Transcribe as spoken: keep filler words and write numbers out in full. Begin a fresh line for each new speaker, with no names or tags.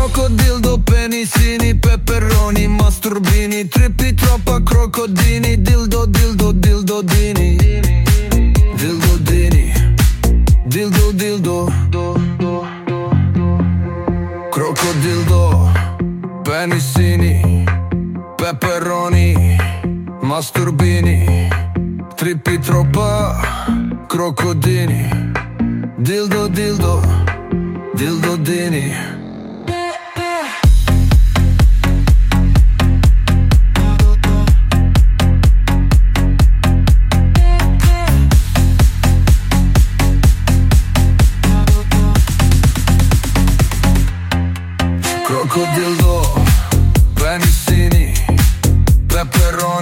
Crocodildo, penissini, peperoni, masturbini, trippi troppa, crocodini, dildo, dildo, dildo, dini, dildo, dini, dildo, dildo, crocodildo, penissini, peperoni, masturbini, trippi troppa, crocodini, dildo, dildo, dildo, dini. Crocodildo, penissini, peperoni,